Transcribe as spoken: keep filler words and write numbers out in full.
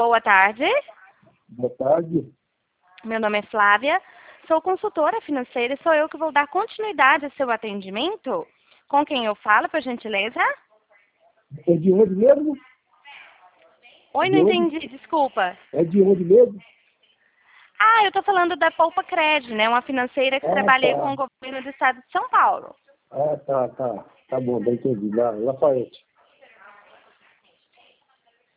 Boa tarde. Boa tarde. Meu nome é Flávia. Sou consultora financeira e sou eu que vou dar continuidade ao seu atendimento. Com quem eu falo, por gentileza? É de onde mesmo? Oi, É não de onde? entendi, desculpa. É de onde mesmo? Ah, eu estou falando da Poupa Cred, né? Uma financeira que Ah, trabalhei com tá. o governo do estado de São Paulo. Ah, tá, tá. Tá bom, já entendi. Lá, Lafayette.